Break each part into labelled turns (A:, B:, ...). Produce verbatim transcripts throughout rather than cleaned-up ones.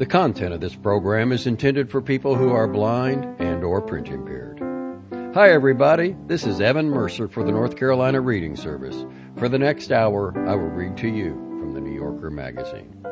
A: The content of this program is intended for people who are blind and or print impaired. Hi everybody, this is Evan Mercer for the North Carolina Reading Service. For the next hour, I will read to you from the New Yorker magazine.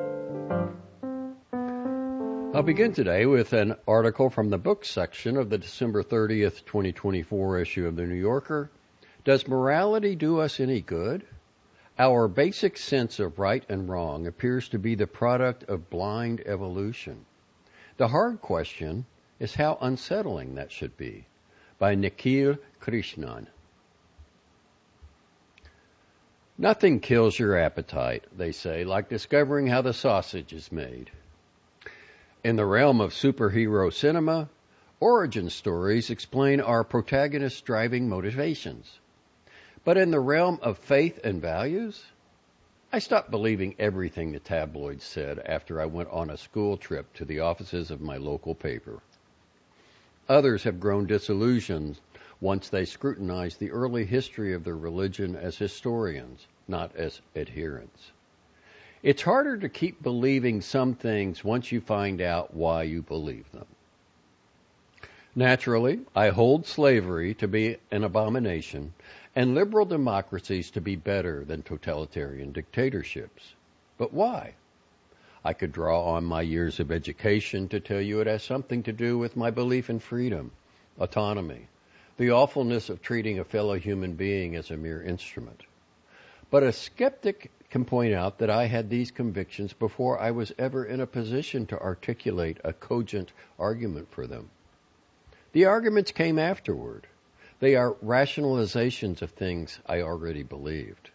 A: I'll begin today with an article from the books section of the December thirtieth, twenty twenty-four issue of the New Yorker. Does morality do us any good? Our basic sense of right and wrong appears to be the product of blind evolution. The hard question is how unsettling that should be, by Nikhil Krishnan. Nothing kills your appetite, they say, like discovering how the sausage is made. In the realm of superhero cinema, origin stories explain our protagonists' driving motivations. But in the realm of faith and values, I stopped believing everything the tabloids said after I went on a school trip to the offices of my local paper. Others have grown disillusioned once they scrutinized the early history of their religion as historians, not as adherents. It's harder to keep believing some things once you find out why you believe them. Naturally, I hold slavery to be an abomination and liberal democracies to be better than totalitarian dictatorships. But why? I could draw on my years of education to tell you it has something to do with my belief in freedom, autonomy, the awfulness of treating a fellow human being as a mere instrument. But a skeptic can point out that I had these convictions before I was ever in a position to articulate a cogent argument for them. The arguments came afterward. They are rationalizations of things I already believed.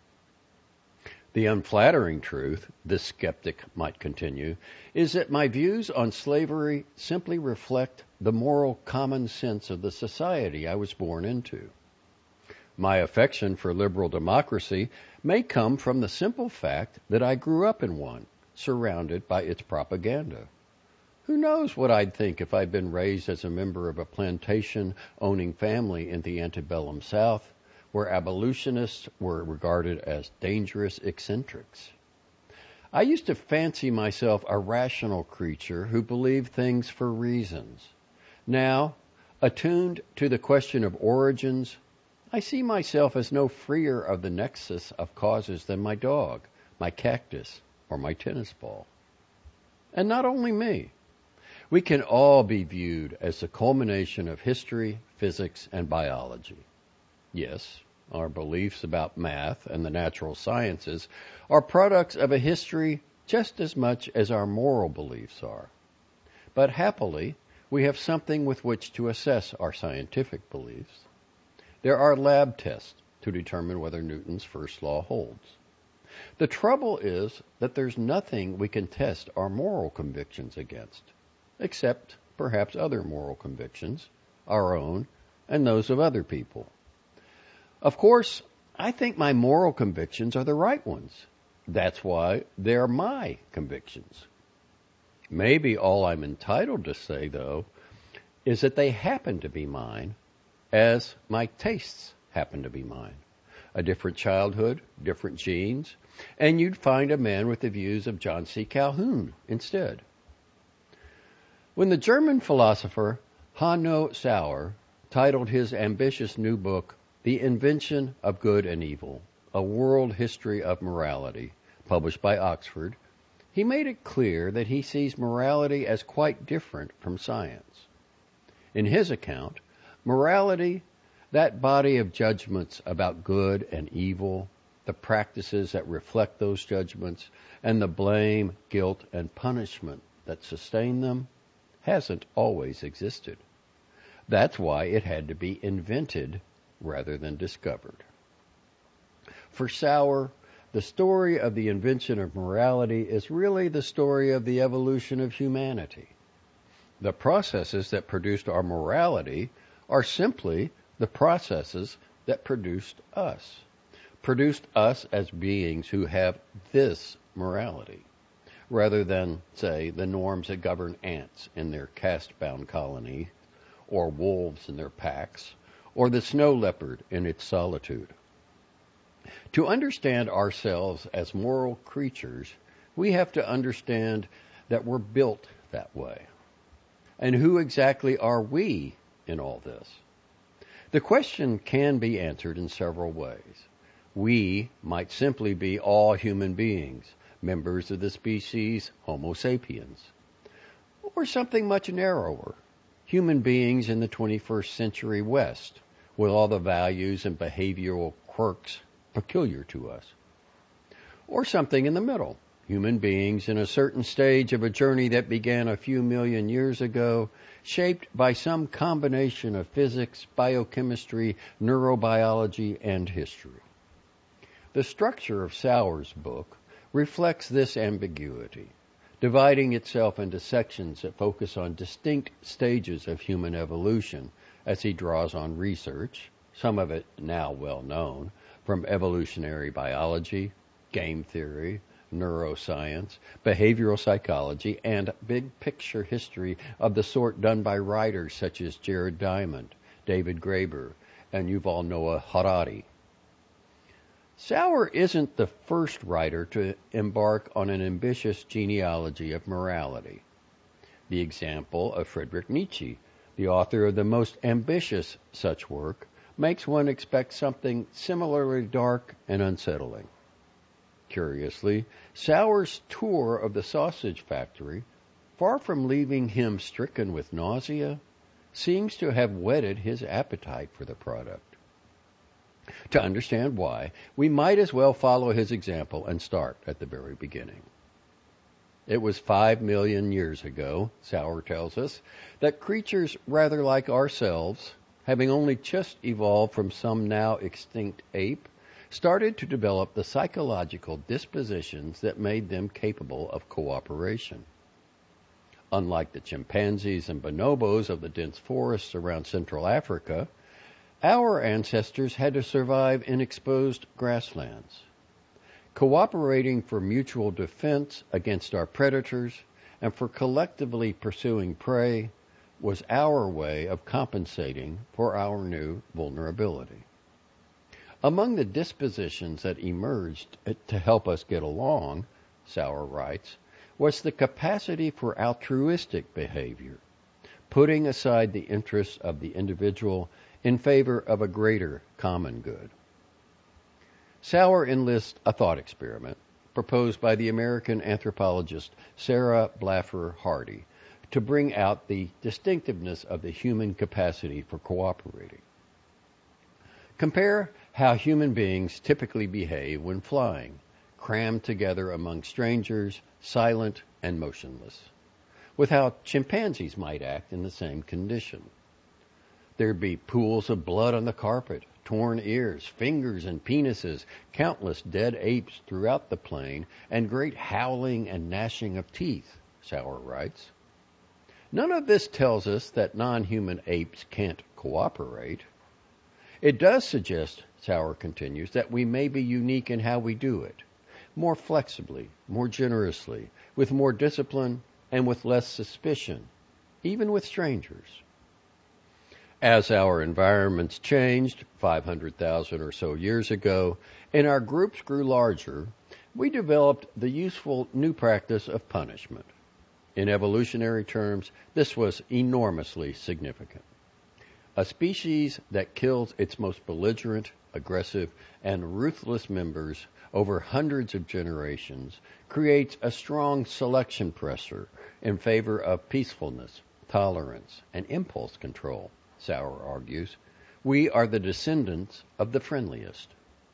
A: The unflattering truth, this skeptic might continue, is that my views on slavery simply reflect the moral common sense of the society I was born into. My affection for liberal democracy may come from the simple fact that I grew up in one, surrounded by its propaganda. Who knows what I'd think if I'd been raised as a member of a plantation-owning family in the antebellum South, where abolitionists were regarded as dangerous eccentrics. I used to fancy myself a rational creature who believed things for reasons. Now, attuned to the question of origins, I see myself as no freer of the nexus of causes than my dog, my cactus, or my tennis ball. And not only me. We can all be viewed as the culmination of history, physics, and biology. Yes, our beliefs about math and the natural sciences are products of a history just as much as our moral beliefs are. But happily, we have something with which to assess our scientific beliefs. There are lab tests to determine whether Newton's first law holds. The trouble is that there's nothing we can test our moral convictions against, except perhaps other moral convictions, our own and those of other people. Of course, I think my moral convictions are the right ones. That's why they're my convictions. Maybe all I'm entitled to say, though, is that they happen to be mine, as my tastes happen to be mine. A different childhood, different genes, and you'd find a man with the views of John C. Calhoun instead. When the German philosopher Hanno Sauer titled his ambitious new book, The Invention of Good and Evil, A World History of Morality, published by Oxford, he made it clear that he sees morality as quite different from science. In his account, morality, that body of judgments about good and evil, the practices that reflect those judgments, and the blame, guilt, and punishment that sustain them, hasn't always existed. That's why it had to be invented rather than discovered. For Sauer, the story of the invention of morality is really the story of the evolution of humanity. The processes that produced our morality are simply the processes that produced us, produced us as beings who have this morality, rather than, say, the norms that govern ants in their caste-bound colony, or wolves in their packs, or the snow leopard in its solitude. To understand ourselves as moral creatures, we have to understand that we're built that way. And who exactly are we in all this? The question can be answered in several ways. We might simply be all human beings, members of the species Homo sapiens. Or something much narrower, human beings in the twenty-first century West, with all the values and behavioral quirks peculiar to us. Or something in the middle, human beings in a certain stage of a journey that began a few million years ago, shaped by some combination of physics, biochemistry, neurobiology, and history. The structure of Sauer's book reflects this ambiguity, dividing itself into sections that focus on distinct stages of human evolution as he draws on research, some of it now well known, from evolutionary biology, game theory, neuroscience, behavioral psychology, and big picture history of the sort done by writers such as Jared Diamond, David Graeber, and Yuval Noah Harari. Sauer isn't the first writer to embark on an ambitious genealogy of morality. The example of Friedrich Nietzsche, the author of the most ambitious such work, makes one expect something similarly dark and unsettling. Curiously, Sauer's tour of the sausage factory, far from leaving him stricken with nausea, seems to have whetted his appetite for the product. To understand why, we might as well follow his example and start at the very beginning. It was five million years ago, Sauer tells us, that creatures rather like ourselves, having only just evolved from some now extinct ape, started to develop the psychological dispositions that made them capable of cooperation. Unlike the chimpanzees and bonobos of the dense forests around Central Africa, our ancestors had to survive in exposed grasslands. Cooperating for mutual defense against our predators and for collectively pursuing prey was our way of compensating for our new vulnerability. Among the dispositions that emerged to help us get along, Sauer writes, was the capacity for altruistic behavior, putting aside the interests of the individual in favor of a greater common good. Sauer enlists a thought experiment proposed by the American anthropologist Sarah Blaffer Hardy to bring out the distinctiveness of the human capacity for cooperating. Compare how human beings typically behave when flying, crammed together among strangers, silent and motionless, with how chimpanzees might act in the same condition. There'd be pools of blood on the carpet, torn ears, fingers and penises, countless dead apes throughout the plain, and great howling and gnashing of teeth, Sauer writes. None of this tells us that non-human apes can't cooperate. It does suggest, Sauer continues, that we may be unique in how we do it, more flexibly, more generously, with more discipline, and with less suspicion, even with strangers. As our environments changed five hundred thousand or so years ago, and our groups grew larger, we developed the useful new practice of punishment. In evolutionary terms, this was enormously significant. A species that kills its most belligerent, aggressive, and ruthless members over hundreds of generations creates a strong selection pressure in favor of peacefulness, tolerance, and impulse control, Sauer argues. We are the descendants of the friendliest.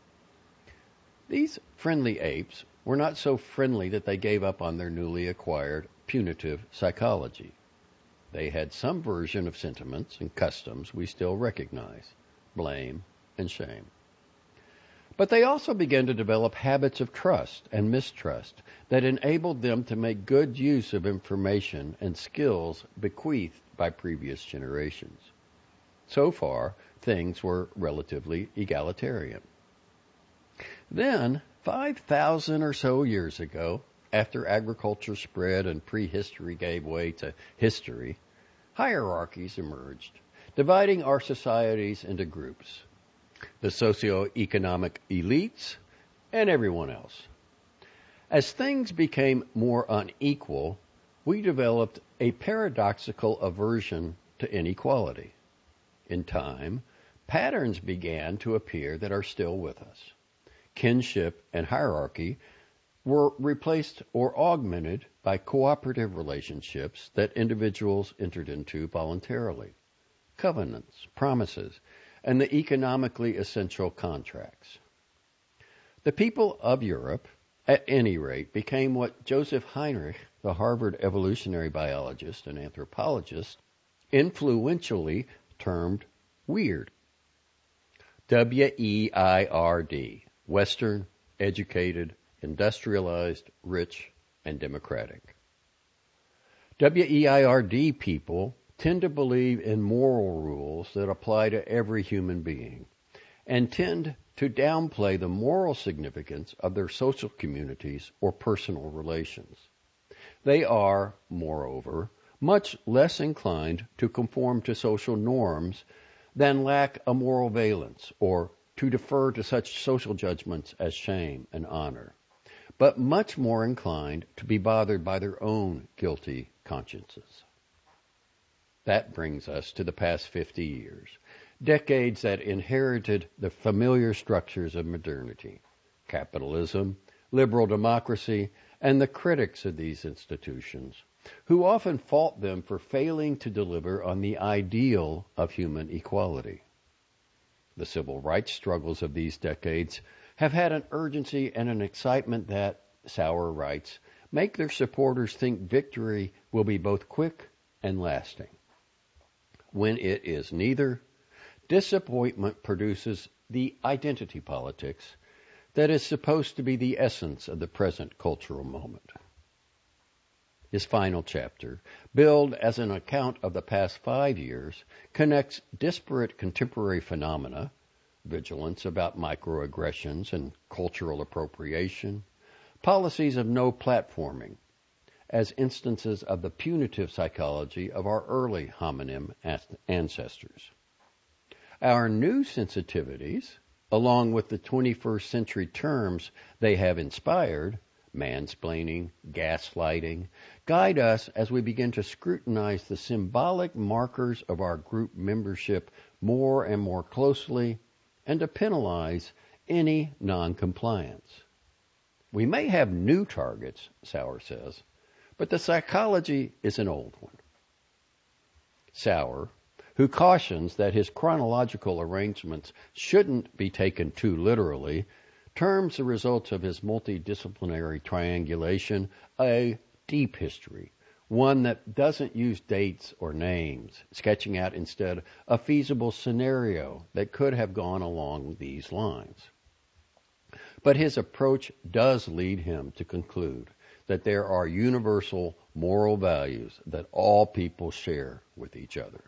A: These friendly apes were not so friendly that they gave up on their newly acquired punitive psychology. They had some version of sentiments and customs we still recognize, blame and shame. But they also began to develop habits of trust and mistrust that enabled them to make good use of information and skills bequeathed by previous generations. So far, things were relatively egalitarian. Then, five thousand or so years ago, after agriculture spread and prehistory gave way to history, hierarchies emerged, dividing our societies into groups: the socioeconomic elites and everyone else. As things became more unequal, we developed a paradoxical aversion to inequality. In time, patterns began to appear that are still with us. Kinship and hierarchy were replaced or augmented by cooperative relationships that individuals entered into voluntarily, covenants, promises, and the economically essential contracts. The people of Europe, at any rate, became what Joseph Heinrich, the Harvard evolutionary biologist and anthropologist, influentially termed weird. W E I R D, Western, educated, industrialized, rich, and democratic. W E I R D people tend to believe in moral rules that apply to every human being and tend to downplay the moral significance of their social communities or personal relations. They are, moreover, much less inclined to conform to social norms than lack a moral valence or to defer to such social judgments as shame and honor, but much more inclined to be bothered by their own guilty consciences. That brings us to the past fifty years, decades that inherited the familiar structures of modernity, capitalism, liberal democracy, and the critics of these institutions, who often fault them for failing to deliver on the ideal of human equality. The civil rights struggles of these decades have had an urgency and an excitement that, Sauer writes, make their supporters think victory will be both quick and lasting. When it is neither, disappointment produces the identity politics that is supposed to be the essence of the present cultural moment. His final chapter, billed as an account of the past five years, connects disparate contemporary phenomena, vigilance about microaggressions and cultural appropriation, policies of no platforming, as instances of the punitive psychology of our early hominin ancestors. Our new sensitivities, along with the twenty-first century terms they have inspired, mansplaining, gaslighting, guide us as we begin to scrutinize the symbolic markers of our group membership more and more closely and to penalize any non-compliance. We may have new targets, Sauer says, but the psychology is an old one. Sauer, who cautions that his chronological arrangements shouldn't be taken too literally, terms the results of his multidisciplinary triangulation a deep history, one that doesn't use dates or names, sketching out instead a feasible scenario that could have gone along these lines. But his approach does lead him to conclude that there are universal moral values that all people share with each other.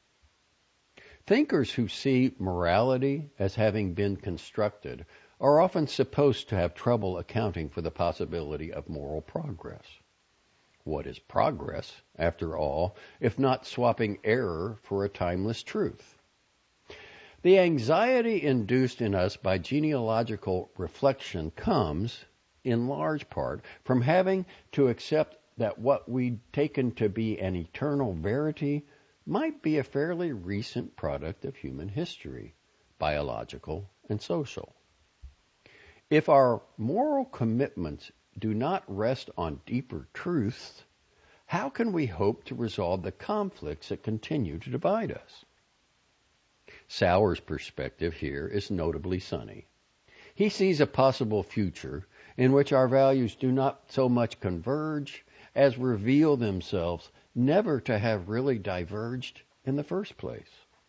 A: Thinkers who see morality as having been constructed are often supposed to have trouble accounting for the possibility of moral progress. What is progress, after all, if not swapping error for a timeless truth? The anxiety induced in us by genealogical reflection comes, in large part, from having to accept that what we'd taken to be an eternal verity might be a fairly recent product of human history, biological and social. If our moral commitments do not rest on deeper truths, how can we hope to resolve the conflicts that continue to divide us? Sauer's perspective here is notably sunny. He sees a possible future in which our values do not so much converge as reveal themselves never to have really diverged in the first place.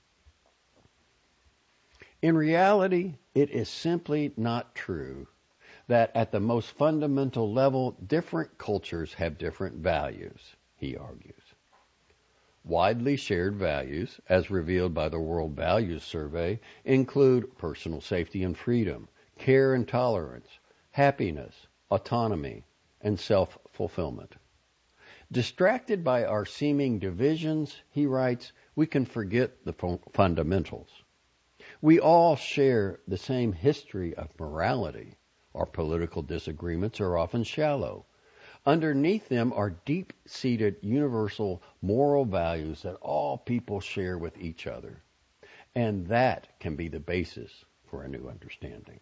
A: In reality, it is simply not true that at the most fundamental level, different cultures have different values, he argues. Widely shared values, as revealed by the World Values Survey, include personal safety and freedom, care and tolerance, happiness, autonomy, and self-fulfillment. Distracted by our seeming divisions, he writes, we can forget the fu- fundamentals. We all share the same history of morality. Our political disagreements are often shallow. Underneath them are deep-seated universal moral values that all people share with each other. And that can be the basis for a new understanding.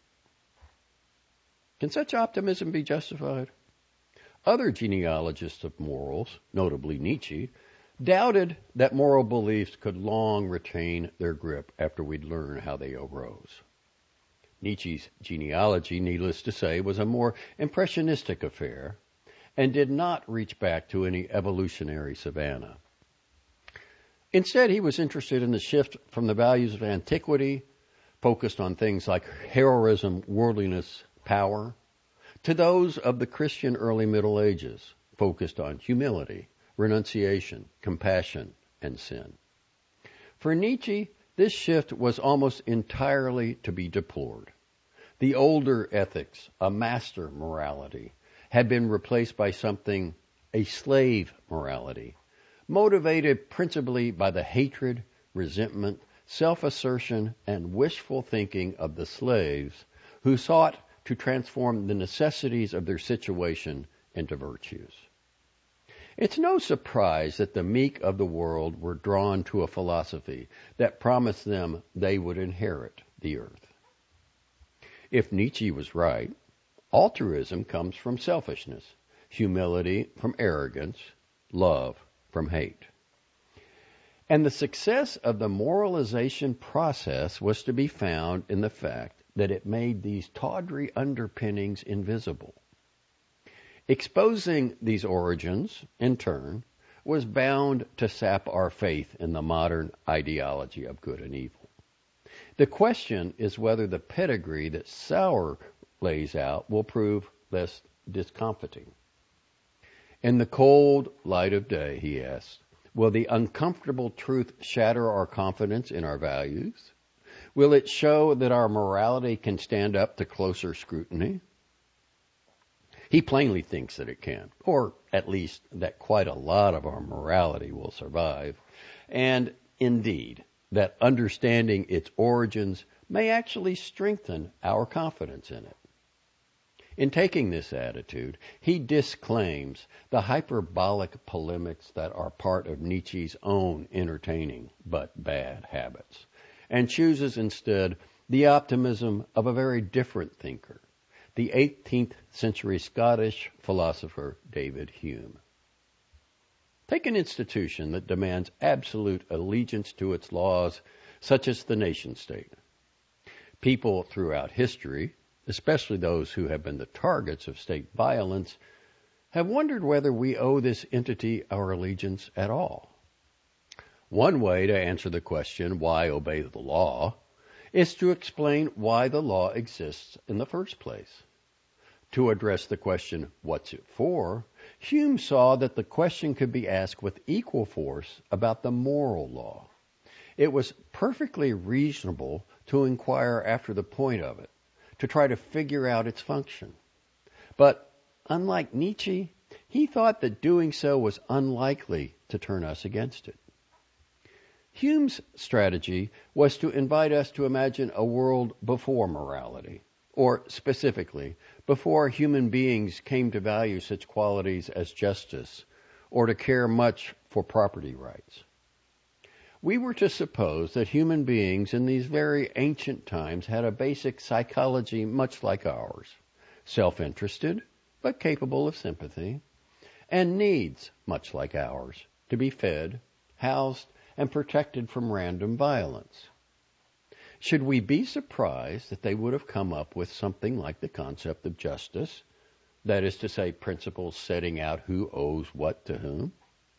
A: Can such optimism be justified? Other genealogists of morals, notably Nietzsche, doubted that moral beliefs could long retain their grip after we'd learn how they arose. Nietzsche's genealogy, needless to say, was a more impressionistic affair and did not reach back to any evolutionary savannah. Instead, he was interested in the shift from the values of antiquity, focused on things like heroism, worldliness, power, to those of the Christian early Middle Ages, focused on humility, renunciation, compassion, and sin. For Nietzsche, this shift was almost entirely to be deplored. The older ethics, a master morality, had been replaced by something, a slave morality, motivated principally by the hatred, resentment, self-assertion, and wishful thinking of the slaves who sought to transform the necessities of their situation into virtues. It's no surprise that the meek of the world were drawn to a philosophy that promised them they would inherit the earth. If Nietzsche was right, altruism comes from selfishness, humility from arrogance, love from hate. And the success of the moralization process was to be found in the fact that it made these tawdry underpinnings invisible. Exposing these origins, in turn, was bound to sap our faith in the modern ideology of good and evil. The question is whether the pedigree that Sauer lays out will prove less discomfiting. In the cold light of day, he asks, will the uncomfortable truth shatter our confidence in our values? Will it show that our morality can stand up to closer scrutiny? He plainly thinks that it can, or at least that quite a lot of our morality will survive, and indeed, that understanding its origins may actually strengthen our confidence in it. In taking this attitude, he disclaims the hyperbolic polemics that are part of Nietzsche's own entertaining but bad habits, and chooses instead the optimism of a very different thinker, the eighteenth century Scottish philosopher David Hume. Take an institution that demands absolute allegiance to its laws, such as the nation-state. People throughout history, especially those who have been the targets of state violence, have wondered whether we owe this entity our allegiance at all. One way to answer the question, why obey the law, is to explain why the law exists in the first place. To address the question, what's it for, Hume saw that the question could be asked with equal force about the moral law. It was perfectly reasonable to inquire after the point of it, to try to figure out its function. But unlike Nietzsche, he thought that doing so was unlikely to turn us against it. Hume's strategy was to invite us to imagine a world before morality, or specifically, before human beings came to value such qualities as justice, or to care much for property rights. We were to suppose that human beings in these very ancient times had a basic psychology much like ours, self-interested, but capable of sympathy, and needs much like ours, to be fed, housed, and protected from random violence. Should we be surprised that they would have come up with something like the concept of justice, that is to say, principles setting out who owes what to whom?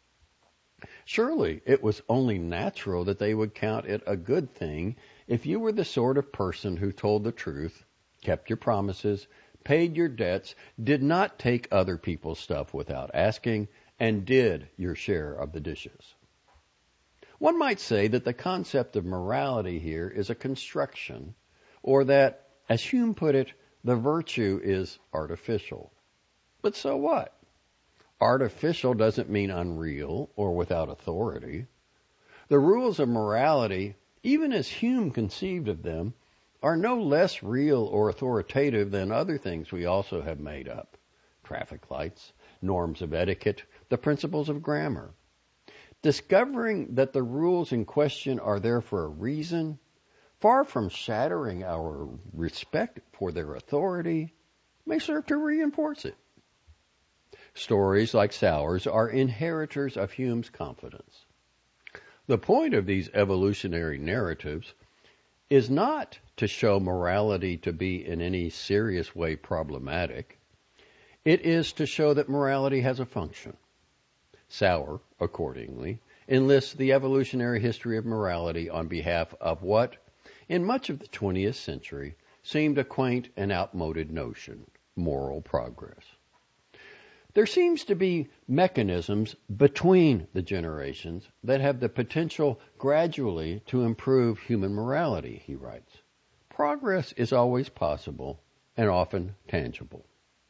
A: Surely it was only natural that they would count it a good thing if you were the sort of person who told the truth, kept your promises, paid your debts, did not take other people's stuff without asking, and did your share of the dishes. One might say that the concept of morality here is a construction, or that, as Hume put it, the virtue is artificial. But so what? Artificial doesn't mean unreal or without authority. The rules of morality, even as Hume conceived of them, are no less real or authoritative than other things we also have made up. Traffic lights, norms of etiquette, the principles of grammar. Discovering that the rules in question are there for a reason, far from shattering our respect for their authority, may serve to reinforce it. Stories like Sours are inheritors of Hume's confidence. The point of these evolutionary narratives is not to show morality to be in any serious way problematic. It is to show that morality has a function. Sour, accordingly, enlists the evolutionary history of morality on behalf of what, in much of the twentieth century, seemed a quaint and outmoded notion, moral progress. There seems to be mechanisms between the generations that have the potential gradually to improve human morality, he writes. Progress is always possible and often tangible.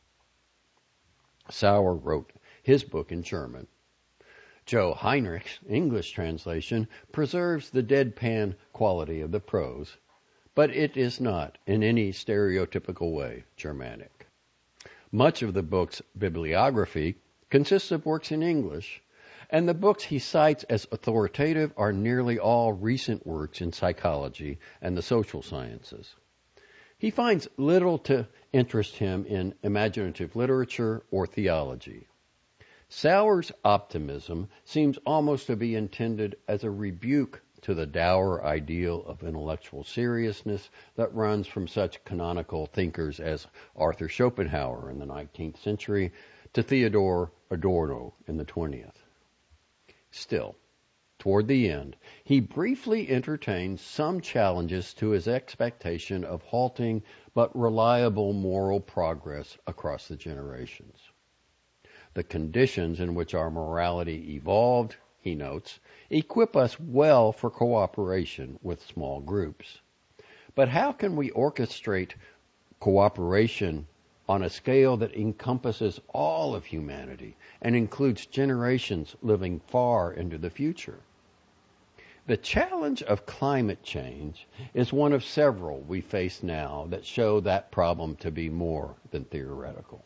A: Sour wrote his book in German. Joe Heinrich's English translation preserves the deadpan quality of the prose, but it is not in any stereotypical way Germanic. Much of the book's bibliography consists of works in English, and the books he cites as authoritative are nearly all recent works in psychology and the social sciences. He finds little to interest him in imaginative literature or theology. Sour's optimism seems almost to be intended as a rebuke to the dour ideal of intellectual seriousness that runs from such canonical thinkers as Arthur Schopenhauer in the nineteenth century to Theodor Adorno in the twentieth. Still, toward the end, he briefly entertains some challenges to his expectation of halting but reliable moral progress across the generations. The conditions in which our morality evolved, he notes, equip us well for cooperation with small groups. But how can we orchestrate cooperation on a scale that encompasses all of humanity and includes generations living far into the future? The challenge of climate change is one of several we face now that show that problem to be more than theoretical.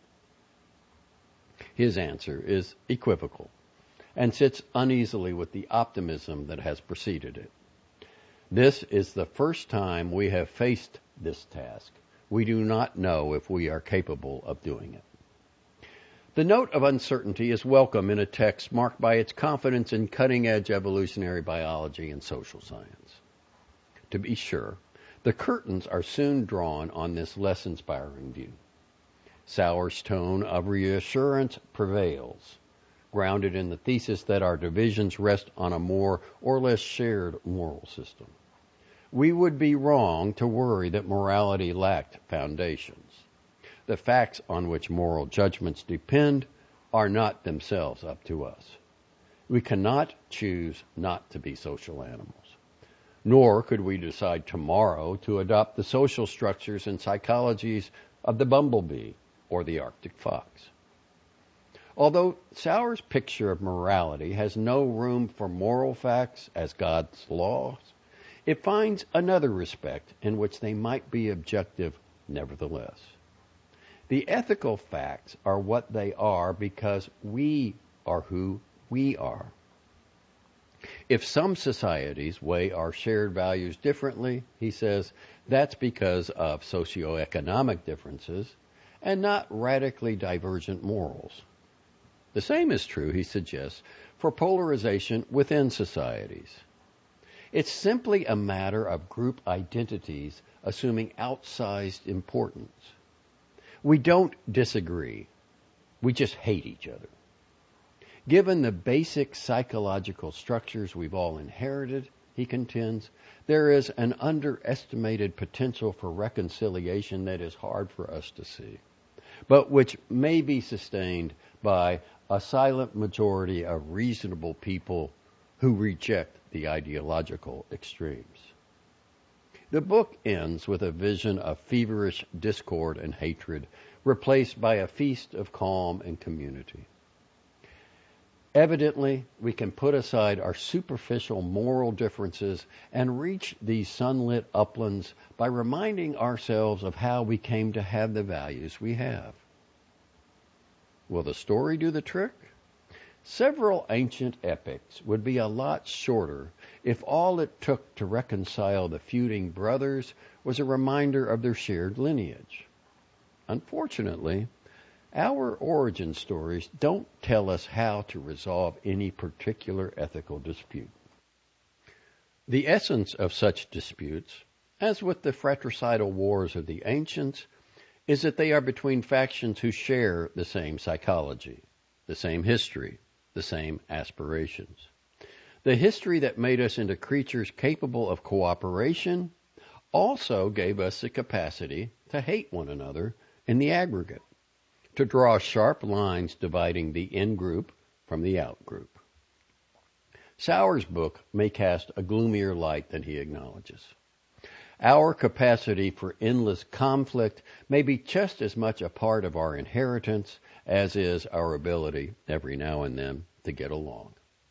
A: His answer is equivocal and sits uneasily with the optimism that has preceded it. This is the first time we have faced this task. We do not know if we are capable of doing it. The note of uncertainty is welcome in a text marked by its confidence in cutting-edge evolutionary biology and social science. To be sure, the curtains are soon drawn on this less inspiring view. Sour's tone of reassurance prevails, grounded in the thesis that our divisions rest on a more or less shared moral system. We would be wrong to worry that morality lacked foundations. The facts on which moral judgments depend are not themselves up to us. We cannot choose not to be social animals. Nor could we decide tomorrow to adopt the social structures and psychologies of the bumblebee or the Arctic fox. Although Sour's picture of morality has no room for moral facts as God's laws, it finds another respect in which they might be objective nevertheless. The ethical facts are what they are because we are who we are. If some societies weigh our shared values differently, he says, that's because of socioeconomic differences and not radically divergent morals. The same is true, he suggests, for polarization within societies. It's simply a matter of group identities assuming outsized importance. We don't disagree. We just hate each other. Given the basic psychological structures we've all inherited, he contends, there is an underestimated potential for reconciliation that is hard for us to see, but which may be sustained by a silent majority of reasonable people who reject the ideological extremes. The book ends with a vision of feverish discord and hatred, replaced by a feast of calm and community. Evidently, we can put aside our superficial moral differences and reach these sunlit uplands by reminding ourselves of how we came to have the values we have. Will the story do the trick? Several ancient epics would be a lot shorter if all it took to reconcile the feuding brothers was a reminder of their shared lineage. Unfortunately, our origin stories don't tell us how to resolve any particular ethical dispute. The essence of such disputes, as with the fratricidal wars of the ancients, is that they are between factions who share the same psychology, the same history, the same aspirations. The history that made us into creatures capable of cooperation also gave us the capacity to hate one another in the aggregate, to draw sharp lines dividing the in-group from the out-group. Sauer's book may cast a gloomier light than he acknowledges. Our capacity for endless conflict may be just as much a part of our inheritance as is our ability, every now and then, to get along.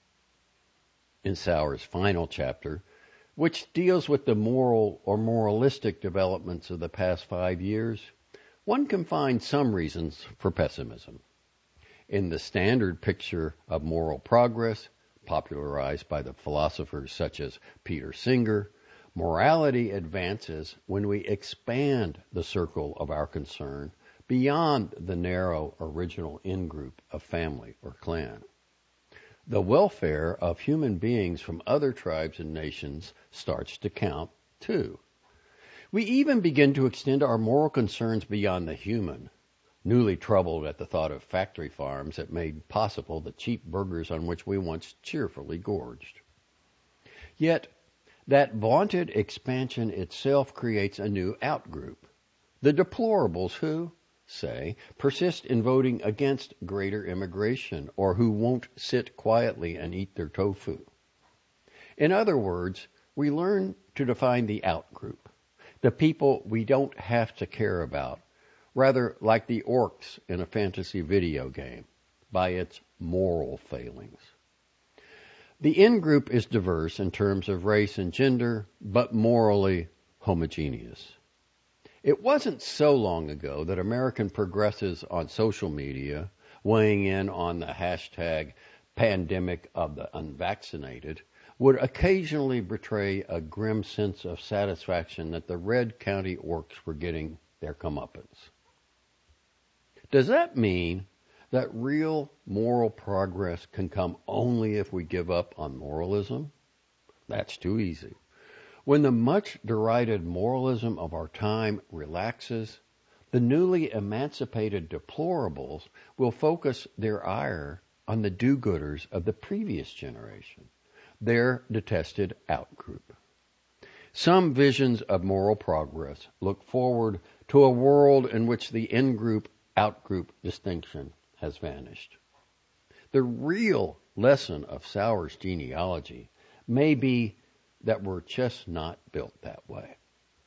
A: In Sauer's final chapter, which deals with the moral or moralistic developments of the past five years, one can find some reasons for pessimism. In the standard picture of moral progress, popularized by the philosophers such as Peter Singer, morality advances when we expand the circle of our concern beyond the narrow original in-group of family or clan. The welfare of human beings from other tribes and nations starts to count, too. We even begin to extend our moral concerns beyond the human, newly troubled at the thought of factory farms that made possible the cheap burgers on which we once cheerfully gorged. Yet, that vaunted expansion itself creates a new outgroup, the deplorables who, say, persist in voting against greater immigration or who won't sit quietly and eat their tofu. In other words, we learn to define the outgroup, the people we don't have to care about, rather like the orcs in a fantasy video game, by its moral failings. The in-group is diverse in terms of race and gender, but morally homogeneous. It wasn't so long ago that American progressives on social media, weighing in on the hashtag pandemic of the unvaccinated, would occasionally betray a grim sense of satisfaction that the Red County orcs were getting their comeuppance. Does that mean that real moral progress can come only if we give up on moralism? That's too easy. When the much derided moralism of our time relaxes, the newly emancipated deplorables will focus their ire on the do-gooders of the previous generation, their detested outgroup. Some visions of moral progress look forward to a world in which the in-group, out-group distinction has vanished. The real lesson of Sauer's genealogy may be that we're just not built that way.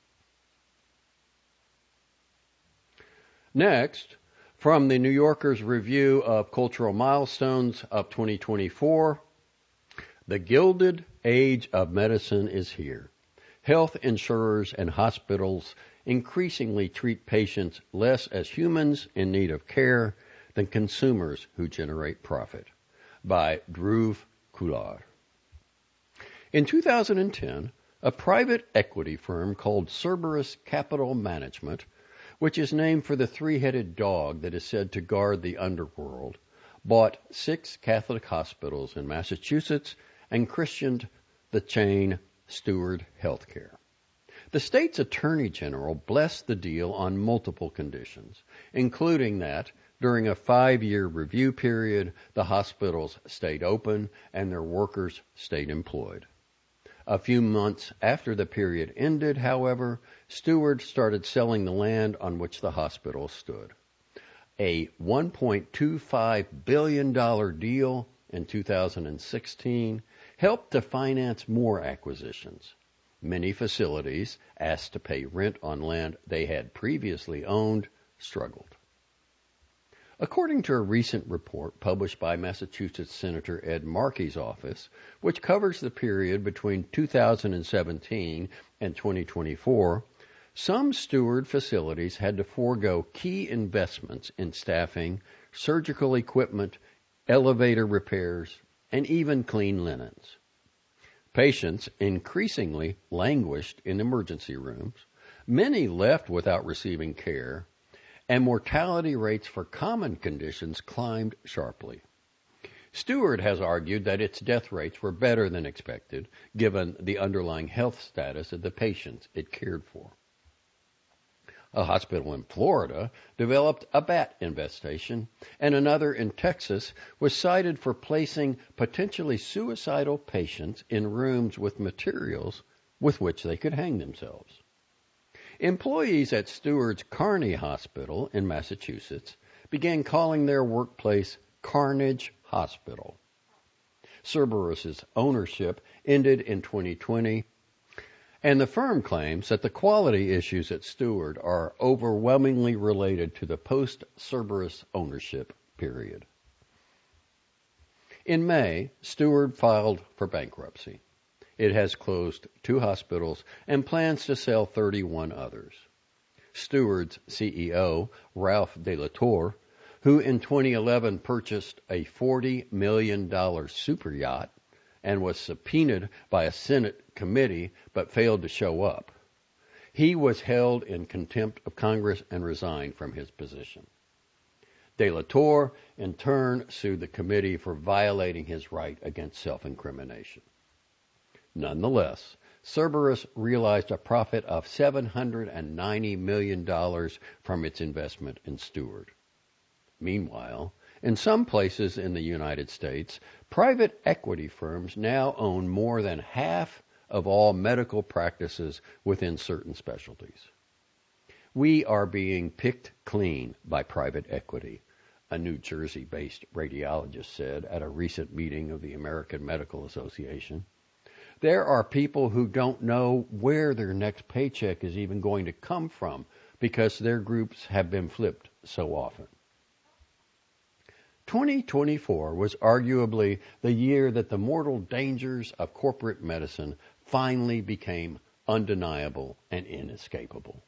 A: Next, from the New Yorker's review of cultural milestones of twenty twenty-four, the Gilded Age of Medicine is here. Health insurers and hospitals increasingly treat patients less as humans in need of care than consumers who generate profit. By Dhruv Khullar. In two thousand ten, a private equity firm called Cerberus Capital Management, which is named for the three-headed dog that is said to guard the underworld, bought six Catholic hospitals in Massachusetts and christened the chain Steward Healthcare. The state's attorney general blessed the deal on multiple conditions, including that during a five-year review period, the hospitals stayed open and their workers stayed employed. A few months after the period ended, however, Steward started selling the land on which the hospital stood. A one point two five billion dollars deal in two thousand sixteen helped to finance more acquisitions. Many facilities, asked to pay rent on land they had previously owned, struggled. According to a recent report published by Massachusetts Senator Ed Markey's office, which covers the period between two thousand seventeen and twenty twenty-four, some Steward facilities had to forego key investments in staffing, surgical equipment, elevator repairs, and even clean linens. Patients increasingly languished in emergency rooms, many left without receiving care, and mortality rates for common conditions climbed sharply. Steward has argued that its death rates were better than expected, given the underlying health status of the patients it cared for. A hospital in Florida developed a bat infestation, and another in Texas was cited for placing potentially suicidal patients in rooms with materials with which they could hang themselves. Employees at Steward's Kearney Hospital in Massachusetts began calling their workplace Carnage Hospital. Cerberus's ownership ended in twenty twenty, and the firm claims that the quality issues at Steward are overwhelmingly related to the post-Cerberus ownership period. In May, Steward filed for bankruptcy. It has closed two hospitals and plans to sell thirty-one others. Steward's C E O, Ralph De La Torre, who in twenty eleven purchased a forty million dollars super yacht and was subpoenaed by a Senate committee but failed to show up. He was held in contempt of Congress and resigned from his position. De La Torre, in turn, sued the committee for violating his right against self-incrimination. Nonetheless, Cerberus realized a profit of seven hundred ninety million dollars from its investment in Steward. Meanwhile, in some places in the United States, private equity firms now own more than half of all medical practices within certain specialties. We are being picked clean by private equity, a New Jersey-based radiologist said at a recent meeting of the American Medical Association. There are people who don't know where their next paycheck is even going to come from because their groups have been flipped so often. twenty twenty-four was arguably the year that the mortal dangers of corporate medicine finally became undeniable and inescapable.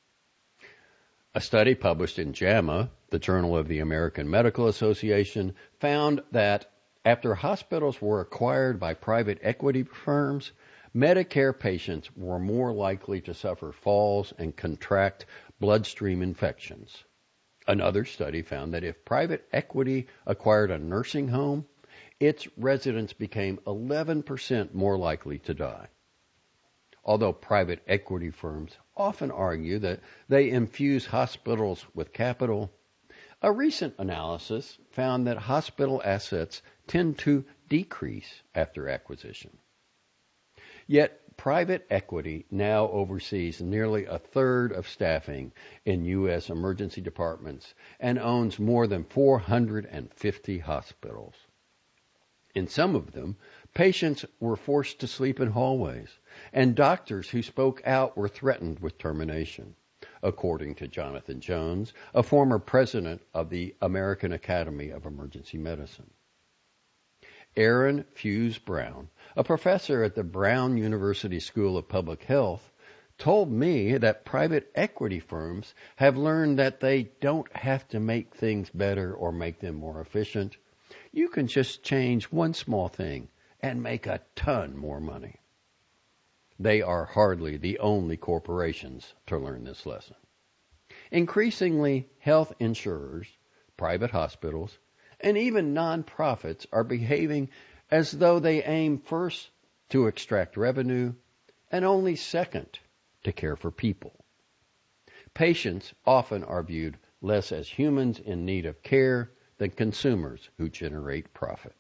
A: A study published in JAMA, the Journal of the American Medical Association, found that after hospitals were acquired by private equity firms, Medicare patients were more likely to suffer falls and contract bloodstream infections. Another study found that if private equity acquired a nursing home, its residents became eleven percent more likely to die. Although private equity firms often argue that they infuse hospitals with capital, a recent analysis found that hospital assets tend to decrease after acquisition. Yet private equity now oversees nearly a third of staffing in U S emergency departments and owns more than four hundred fifty hospitals. In some of them, patients were forced to sleep in hallways, and doctors who spoke out were threatened with termination, according to Jonathan Jones, a former president of the American Academy of Emergency Medicine. Aaron Fuse Brown, a professor at the Brown University School of Public Health, told me that private equity firms have learned that they don't have to make things better or make them more efficient. You can just change one small thing and make a ton more money. They are hardly the only corporations to learn this lesson. Increasingly, health insurers, private hospitals, and even nonprofits are behaving as though they aim first to extract revenue and only second to care for people. Patients often are viewed less as humans in need of care than consumers who generate profit.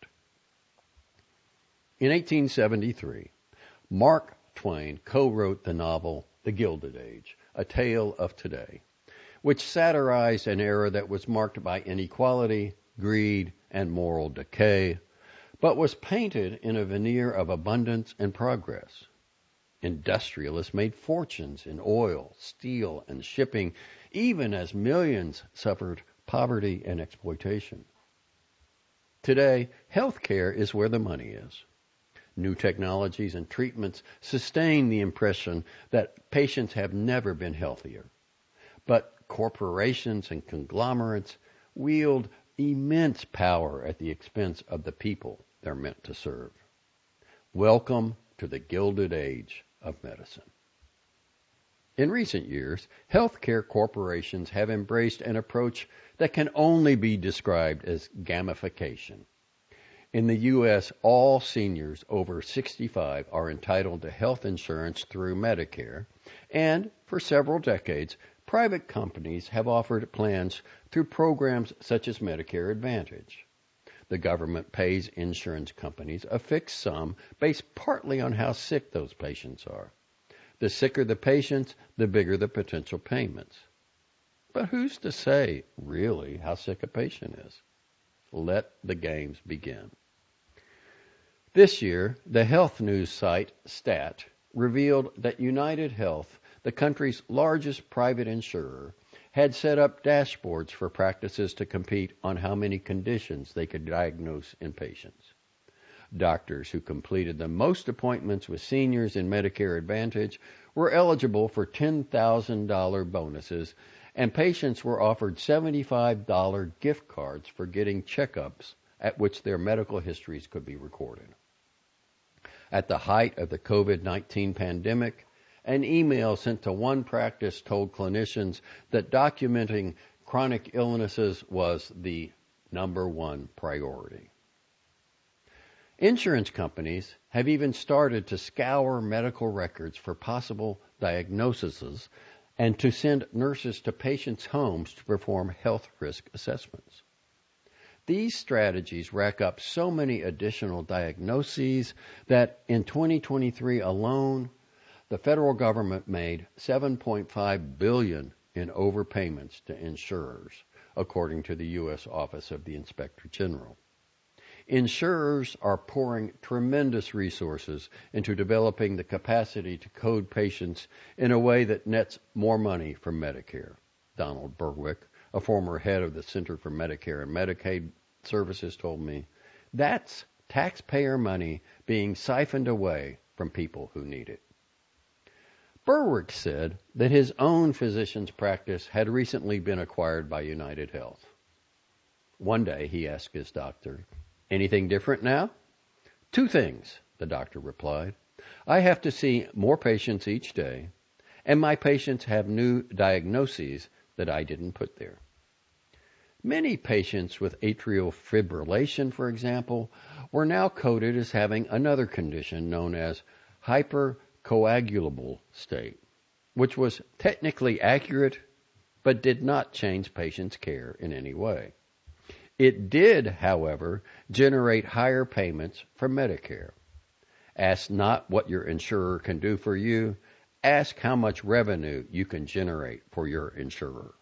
A: In eighteen seventy-three, Mark Twain co-wrote the novel The Gilded Age, A Tale of Today, which satirized an era that was marked by inequality, greed, and moral decay, but was painted in a veneer of abundance and progress. Industrialists made fortunes in oil, steel, and shipping, even as millions suffered poverty and exploitation. Today, healthcare is where the money is. New technologies and treatments sustain the impression that patients have never been healthier. But corporations and conglomerates wield immense power at the expense of the people they're meant to serve. Welcome to the Gilded Age of medicine. In recent years, healthcare corporations have embraced an approach that can only be described as gamification. In the U S, all seniors over sixty-five are entitled to health insurance through Medicare, and for several decades, private companies have offered plans through programs such as Medicare Advantage. The government pays insurance companies a fixed sum based partly on how sick those patients are. The sicker the patients, the bigger the potential payments. But who's to say, really, how sick a patient is? Let the games begin. This year, the health news site Stat revealed that United Health, the country's largest private insurer, had set up dashboards for practices to compete on how many conditions they could diagnose in patients. Doctors who completed the most appointments with seniors in Medicare Advantage were eligible for ten thousand dollars bonuses, and patients were offered seventy-five dollars gift cards for getting checkups at which their medical histories could be recorded. At the height of the covid nineteen pandemic, an email sent to one practice told clinicians that documenting chronic illnesses was the number one priority. Insurance companies have even started to scour medical records for possible diagnoses and to send nurses to patients' homes to perform health risk assessments. These strategies rack up so many additional diagnoses that in twenty twenty-three alone, the federal government made seven point five billion dollars in overpayments to insurers, according to the U S Office of the Inspector General. Insurers are pouring tremendous resources into developing the capacity to code patients in a way that nets more money from Medicare. Donald Berwick, a former head of the Center for Medicare and Medicaid Services, told me, that's taxpayer money being siphoned away from people who need it. Berwick said that his own physician's practice had recently been acquired by United Health. One day he asked his doctor, "Anything different now?" "Two things," the doctor replied. "I have to see more patients each day, and my patients have new diagnoses that I didn't put there." Many patients with atrial fibrillation, for example, were now coded as having another condition known as hypercoagulable state, which was technically accurate but did not change patients' care in any way. It did, however, generate higher payments from Medicare. Ask not what your insurer can do for you, ask how much revenue you can generate for your insurer.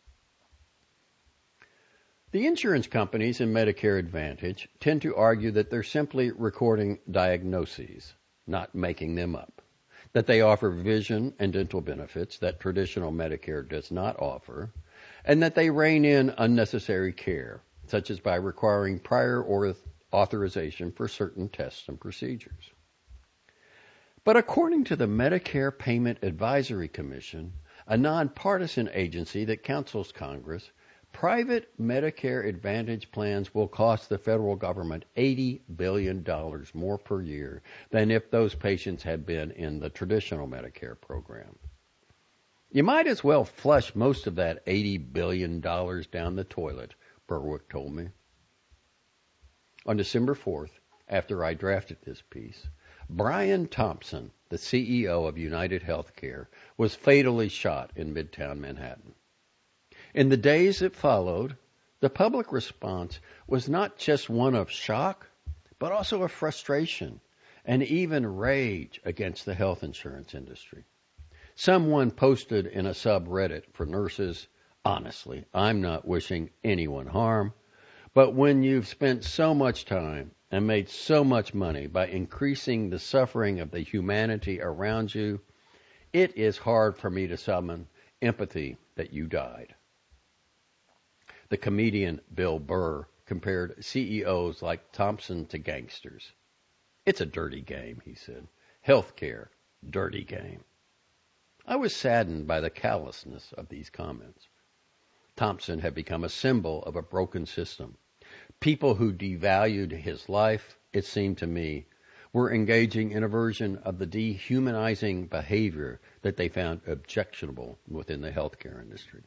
A: The insurance companies in Medicare Advantage tend to argue that they're simply recording diagnoses, not making them up, that they offer vision and dental benefits that traditional Medicare does not offer, and that they rein in unnecessary care, such as by requiring prior authorization for certain tests and procedures. But according to the Medicare Payment Advisory Commission, a nonpartisan agency that counsels Congress, private Medicare Advantage plans will cost the federal government eighty billion dollars more per year than if those patients had been in the traditional Medicare program. You might as well flush most of that eighty billion dollars down the toilet, Berwick told me. On December fourth, after I drafted this piece, Brian Thompson, the C E O of United Healthcare, was fatally shot in Midtown Manhattan. In the days that followed, the public response was not just one of shock, but also of frustration and even rage against the health insurance industry. Someone posted in a subreddit for nurses, "Honestly, I'm not wishing anyone harm, but when you've spent so much time and made so much money by increasing the suffering of the humanity around you, it is hard for me to summon empathy that you died." The comedian Bill Burr compared C E Os like Thompson to gangsters. "It's a dirty game," he said. "Healthcare, dirty game." I was saddened by the callousness of these comments. Thompson had become a symbol of a broken system. People who devalued his life, it seemed to me, were engaging in a version of the dehumanizing behavior that they found objectionable within the healthcare industry.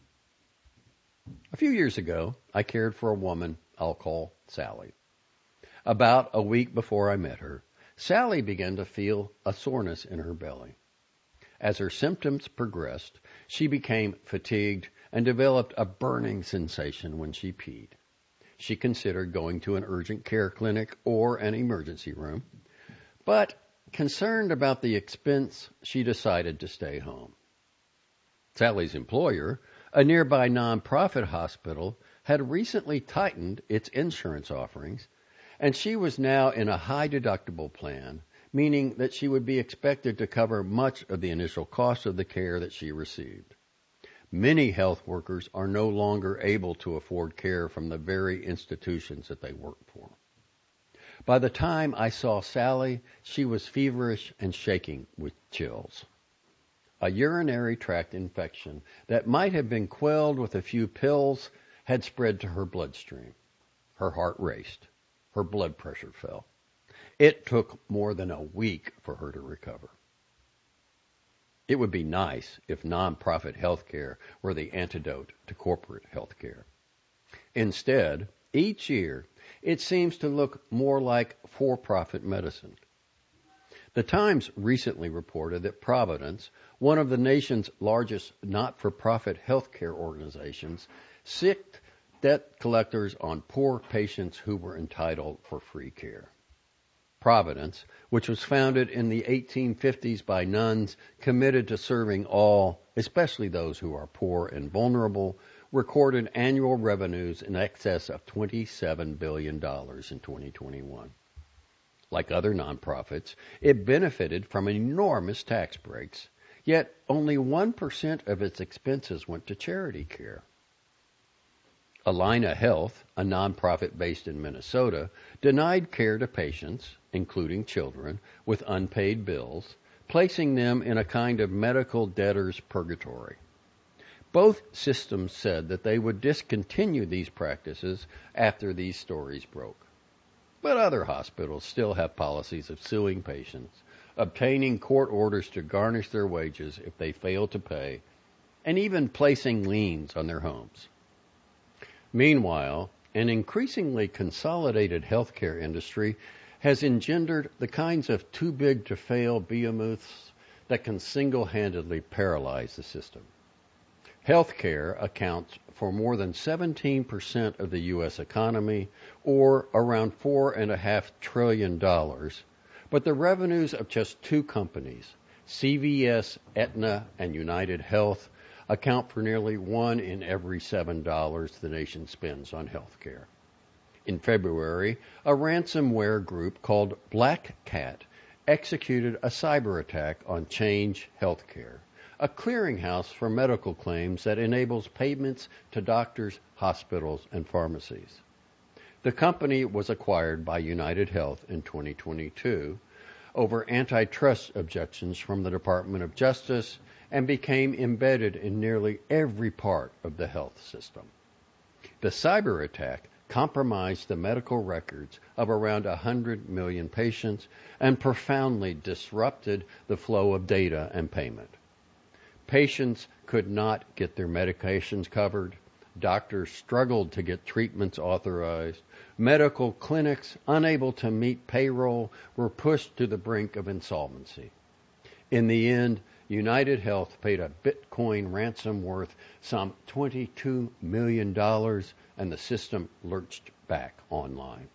A: A few years ago, I cared for a woman I'll call Sally. About a week before I met her, Sally began to feel a soreness in her belly. As her symptoms progressed, she became fatigued and developed a burning sensation when she peed. She considered going to an urgent care clinic or an emergency room, but concerned about the expense, she decided to stay home. Sally's employer, a nearby nonprofit hospital, had recently tightened its insurance offerings, and she was now in a high deductible plan, meaning that she would be expected to cover much of the initial cost of the care that she received. Many health workers are no longer able to afford care from the very institutions that they work for. By the time I saw Sally, she was feverish and shaking with chills. A urinary tract infection that might have been quelled with a few pills had spread to her bloodstream. Her heart raced. Her blood pressure fell. It took more than a week for her to recover. It would be nice if nonprofit healthcare were the antidote to corporate healthcare. Instead, each year, it seems to look more like for-profit medicine. The Times recently reported that Providence, one of the nation's largest not-for-profit healthcare organizations, sicked debt collectors on poor patients who were entitled for free care. Providence, which was founded in the eighteen fifties by nuns committed to serving all, especially those who are poor and vulnerable, recorded annual revenues in excess of twenty-seven billion dollars in twenty twenty-one. Like other nonprofits, it benefited from enormous tax breaks, yet only one percent of its expenses went to charity care. Allina Health, a nonprofit based in Minnesota, denied care to patients, including children, with unpaid bills, placing them in a kind of medical debtor's purgatory. Both systems said that they would discontinue these practices after these stories broke. But other hospitals still have policies of suing patients, obtaining court orders to garnish their wages if they fail to pay, and even placing liens on their homes. Meanwhile, an increasingly consolidated healthcare industry has engendered the kinds of too-big-to-fail behemoths that can single-handedly paralyze the system. Healthcare accounts for more than seventeen percent of the U S economy, or around four point five trillion dollars, but the revenues of just two companies, C V S, Aetna, and United Health, account for nearly one in every seven dollars the nation spends on health care. In February, a ransomware group called Black Cat executed a cyber attack on Change Healthcare, a clearinghouse for medical claims that enables payments to doctors, hospitals, and pharmacies. The company was acquired by United Health in twenty twenty-two over antitrust objections from the Department of Justice and became embedded in nearly every part of the health system. The cyber attack compromised the medical records of around one hundred million patients and profoundly disrupted the flow of data and payment. Patients could not get their medications covered. Doctors struggled to get treatments authorized. Medical clinics, unable to meet payroll, were pushed to the brink of insolvency. In the end, United Health paid a Bitcoin ransom worth some twenty-two million dollars, and the system lurched back online.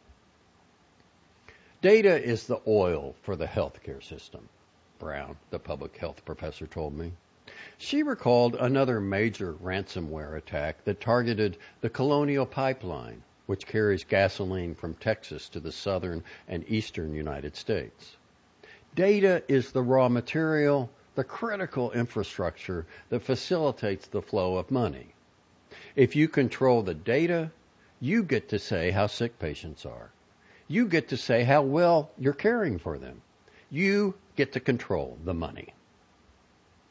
A: Data is the oil for the healthcare system, Brown, the public health professor, told me. She recalled another major ransomware attack that targeted the Colonial Pipeline, which carries gasoline from Texas to the southern and eastern United States. Data is the raw material, the critical infrastructure that facilitates the flow of money. If you control the data, you get to say how sick patients are. You get to say how well you're caring for them. You get to control the money.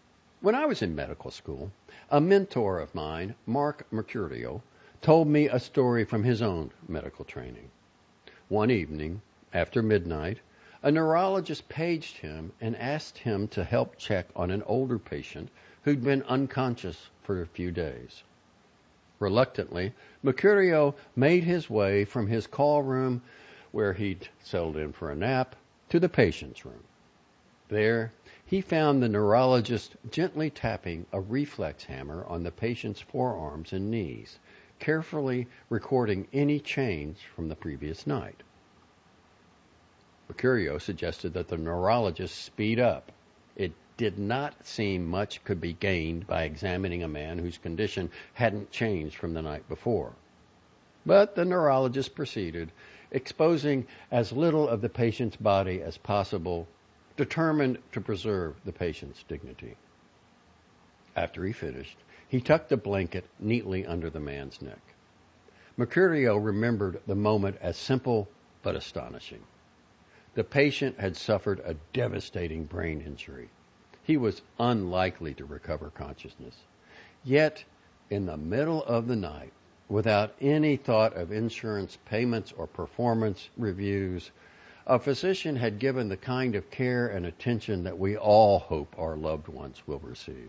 A: When I was in medical school, a mentor of mine, Mark Mercurio, told me a story from his own medical training. One evening, after midnight, a neurologist paged him and asked him to help check on an older patient who'd been unconscious for a few days. Reluctantly, Mercurio made his way from his call room, where he'd settled in for a nap, to the patient's room. There, he found the neurologist gently tapping a reflex hammer on the patient's forearms and knees, carefully recording any change from the previous night. Mercurio suggested that the neurologist speed up. It did not seem much could be gained by examining a man whose condition hadn't changed from the night before. But the neurologist proceeded, exposing as little of the patient's body as possible, determined to preserve the patient's dignity. After he finished, he tucked the blanket neatly under the man's neck. Mercurio remembered the moment as simple but astonishing. The patient had suffered a devastating brain injury. He was unlikely to recover consciousness. Yet, in the middle of the night, without any thought of insurance payments or performance reviews, a physician had given the kind of care and attention that we all hope our loved ones will receive.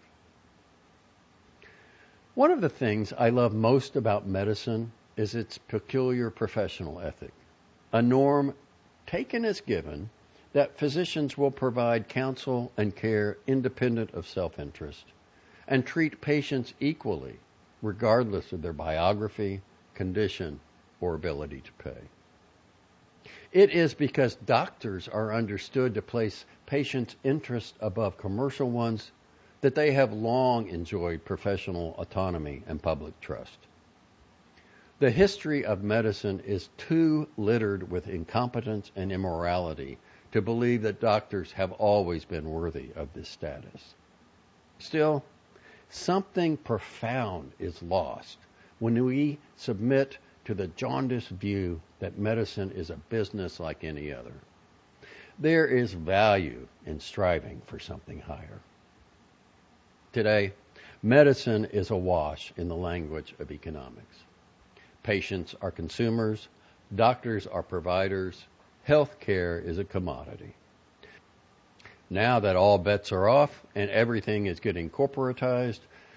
A: One of the things I love most about medicine is its peculiar professional ethic, a norm taken as given that physicians will provide counsel and care independent of self-interest and treat patients equally, regardless of their biography, condition, or ability to pay. It is because doctors are understood to place patients' interests above commercial ones that they have long enjoyed professional autonomy and public trust. The history of medicine is too littered with incompetence and immorality to believe that doctors have always been worthy of this status. Still, something profound is lost when we submit to the jaundiced view that medicine is a business like any other. There is value in striving for something higher. Today, medicine is awash in the language of economics. Patients are consumers, doctors are providers, health care is a commodity. Now that all bets are off and everything is getting corporatized,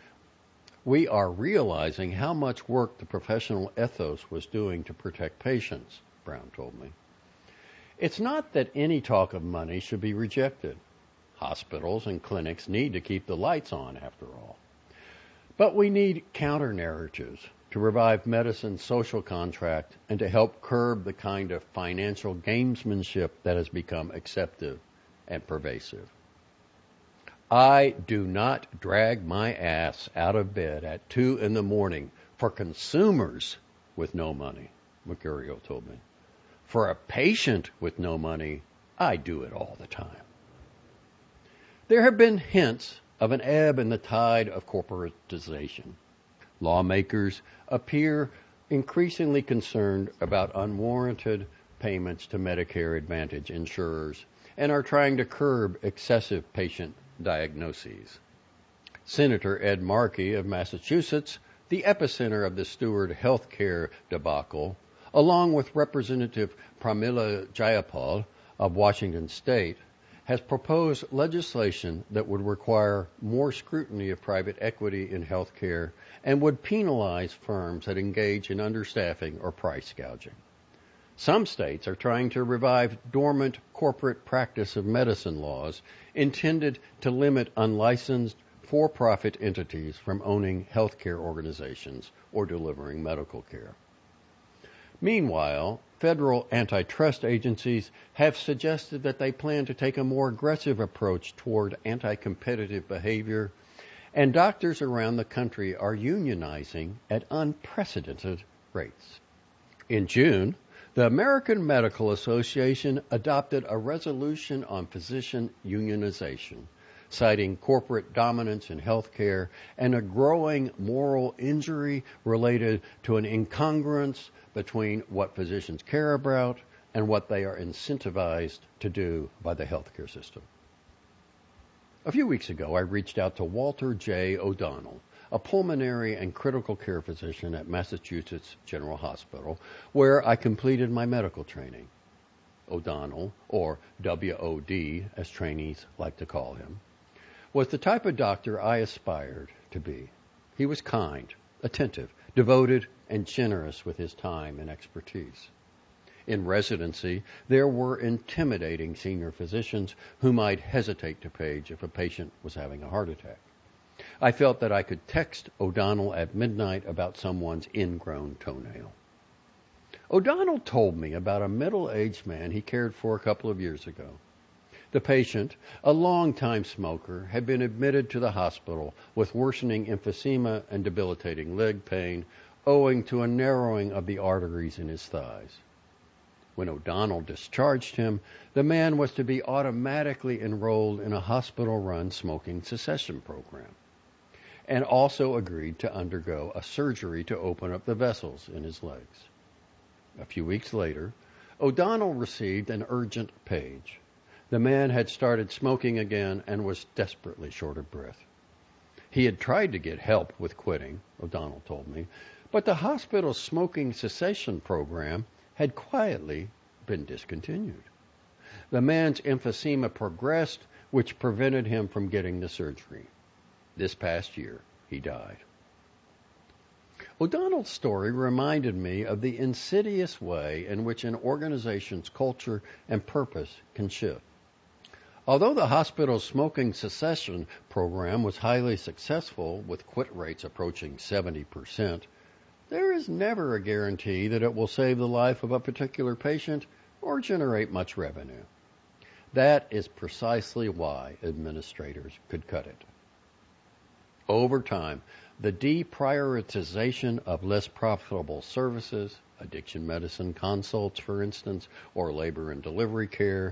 A: we are realizing how much work the professional ethos was doing to protect patients, Brown told me. It's not that any talk of money should be rejected. Hospitals and clinics need to keep the lights on, after all. But we need counter-narratives to revive medicine's social contract and to help curb the kind of financial gamesmanship that has become accepted and pervasive. I do not drag my ass out of bed at two in the morning for consumers with no money, Mercurio told me. For a patient with no money, I do it all the time. There have been hints of an ebb in the tide of corporatization. Lawmakers appear increasingly concerned about unwarranted payments to Medicare Advantage insurers and are trying to curb excessive patient diagnoses. Senator Ed Markey of Massachusetts, the epicenter of the Steward health care debacle, along with Representative Pramila Jayapal of Washington State, has proposed legislation that would require more scrutiny of private equity in health care and would penalize firms that engage in understaffing or price gouging. Some states are trying to revive dormant corporate practice of medicine laws intended to limit unlicensed for-profit entities from owning healthcare organizations or delivering medical care. Meanwhile, federal antitrust agencies have suggested that they plan to take a more aggressive approach toward anti-competitive behavior, and doctors around the country are unionizing at unprecedented rates. In June, the American Medical Association adopted a resolution on physician unionization, citing corporate dominance in healthcare and a growing moral injury related to an incongruence between what physicians care about and what they are incentivized to do by the healthcare system. A few weeks ago, I reached out to Walter J. O'Donnell, a pulmonary and critical care physician at Massachusetts General Hospital, where I completed my medical training. O'Donnell, or W O D as trainees like to call him, was the type of doctor I aspired to be. He was kind, attentive, devoted, and generous with his time and expertise. In residency, there were intimidating senior physicians whom I'd hesitate to page if a patient was having a heart attack. I felt that I could text O'Donnell at midnight about someone's ingrown toenail. O'Donnell told me about a middle-aged man he cared for a couple of years ago. The patient, a long-time smoker, had been admitted to the hospital with worsening emphysema and debilitating leg pain owing to a narrowing of the arteries in his thighs. When O'Donnell discharged him, the man was to be automatically enrolled in a hospital-run smoking cessation program, and also agreed to undergo a surgery to open up the vessels in his legs. A few weeks later, O'Donnell received an urgent page. The man had started smoking again and was desperately short of breath. He had tried to get help with quitting, O'Donnell told me, but the hospital's smoking cessation program had quietly been discontinued. The man's emphysema progressed, which prevented him from getting the surgery. This past year, he died. O'Donnell's story reminded me of the insidious way in which an organization's culture and purpose can shift. Although the hospital's smoking cessation program was highly successful, with quit rates approaching seventy percent, there is never a guarantee that it will save the life of a particular patient or generate much revenue. That is precisely why administrators could cut it. Over time, the deprioritization of less profitable services, addiction medicine consults, for instance, or labor and delivery care,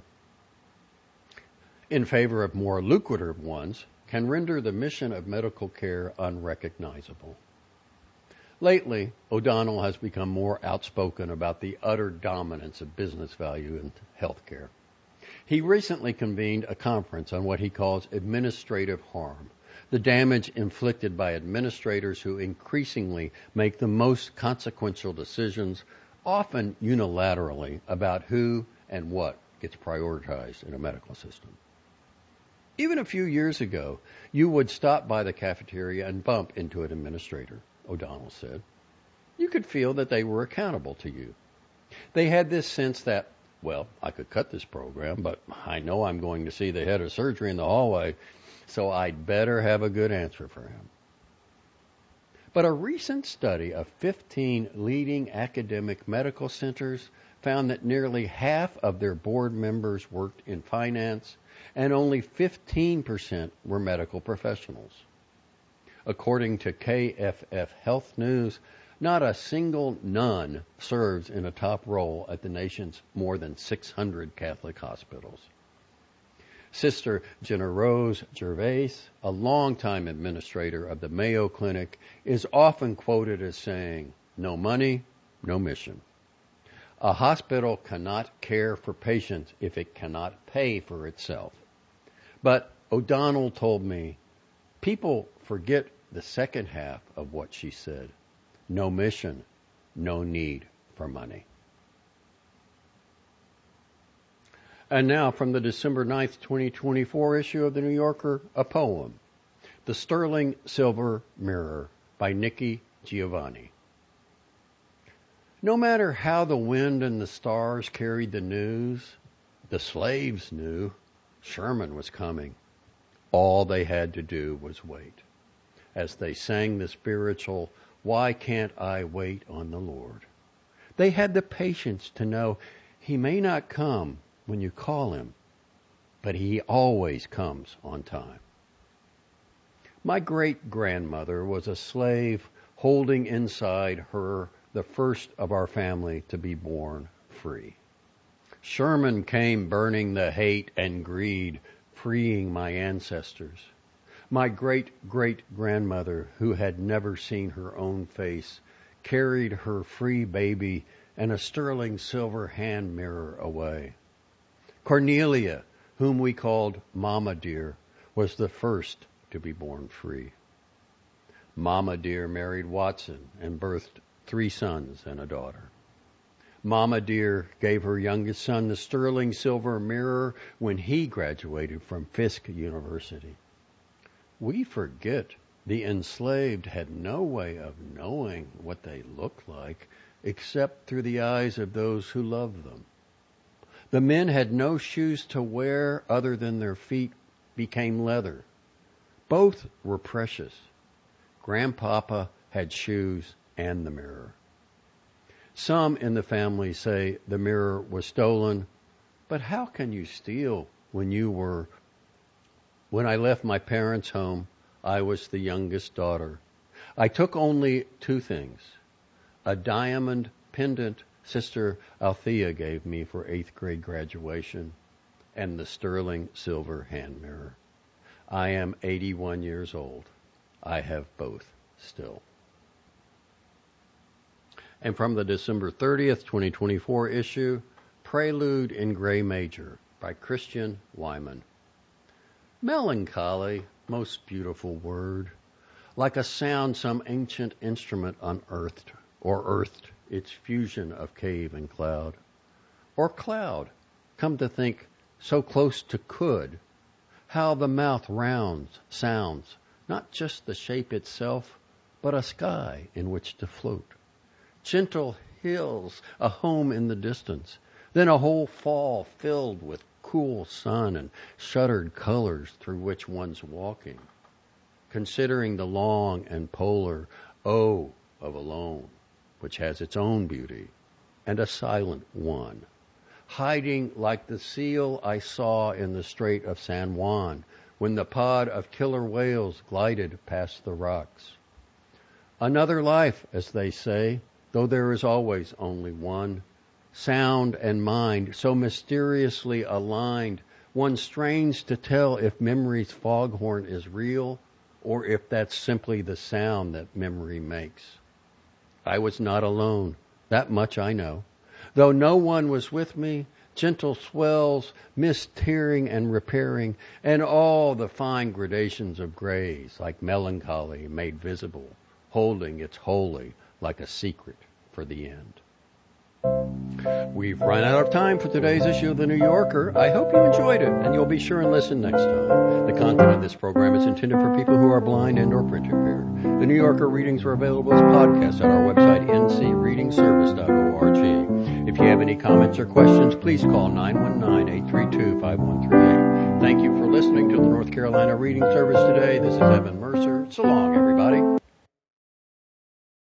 A: in favor of more lucrative ones, can render the mission of medical care unrecognizable. Lately, O'Donnell has become more outspoken about the utter dominance of business value in healthcare. He recently convened a conference on what he calls administrative harm, the damage inflicted by administrators who increasingly make the most consequential decisions, often unilaterally, about who and what gets prioritized in a medical system. Even a few years ago, you would stop by the cafeteria and bump into an administrator, O'Donnell said. You could feel that they were accountable to you. They had this sense that, well, I could cut this program, but I know I'm going to see the head of surgery in the hallway, so I'd better have a good answer for him. But a recent study of fifteen leading academic medical centers found that nearly half of their board members worked in finance and only fifteen percent were medical professionals. According to K F F Health News, not a single nun serves in a top role at the nation's more than six hundred Catholic hospitals. Sister Jenna Rose Gervais, a longtime administrator of the Mayo Clinic, is often quoted as saying, "No money, no mission." A hospital cannot care for patients if it cannot pay for itself. But O'Donnell told me, people forget the second half of what she said. No mission, no need for money. And now from the December ninth, twenty twenty-four issue of The New Yorker, a poem, The Sterling Silver Mirror by Nikki Giovanni. No matter how the wind and the stars carried the news, the slaves knew Sherman was coming. All they had to do was wait. As they sang the spiritual, "Why Can't I Wait on the Lord?" They had the patience to know he may not come when you call him, but he always comes on time. My great-grandmother was a slave holding inside her the first of our family to be born free. Sherman came burning the hate and greed, freeing my ancestors. My great-great-grandmother, who had never seen her own face, carried her free baby and a sterling silver hand mirror away. Cornelia, whom we called Mama Dear, was the first to be born free. Mama Dear married Watson and birthed three sons and a daughter. Mama Dear gave her youngest son the sterling silver mirror when he graduated from Fisk University. We forget the enslaved had no way of knowing what they looked like except through the eyes of those who loved them. The men had no shoes to wear other than their feet became leather. Both were precious. Grandpapa had shoes and the mirror. Some in the family say the mirror was stolen, but how can you steal when you were... When I left my parents' home, I was the youngest daughter. I took only two things. A diamond pendant Sister Althea gave me for eighth grade graduation, and the sterling silver hand mirror. I am eighty-one years old. I have both still. And from the December thirtieth, twenty twenty-four issue, Prelude in Gray Major by Christian Wyman. Melancholy, most beautiful word, like a sound some ancient instrument unearthed or earthed its fusion of cave and cloud. Or cloud, come to think, so close to could, how the mouth rounds, sounds, not just the shape itself, but a sky in which to float. Gentle hills, a home in the distance, then a whole fall filled with cool sun and shuttered colors through which one's walking, considering the long and polar O of alone, which has its own beauty, and a silent one, hiding like the seal I saw in the Strait of San Juan when the pod of killer whales glided past the rocks. Another life, as they say, though there is always only one. Sound and mind so mysteriously aligned, one strains to tell if memory's foghorn is real or if that's simply the sound that memory makes. I was not alone, that much I know. Though no one was with me, gentle swells, mist tearing and repairing, and all the fine gradations of grays, like melancholy made visible, holding its holy like a secret for the end. We've run out of time for today's issue of The New Yorker. I hope you enjoyed it, and you'll be sure and listen next time. The content of this program is intended for people who are blind and or print impaired. The New Yorker readings are available as podcasts at our website, n c reading service dot org. If you have any comments or questions, please call nine one nine, eight three two, five one three eight. Thank you for listening to the North Carolina Reading Service today. This is Evan Mercer. So long, everybody.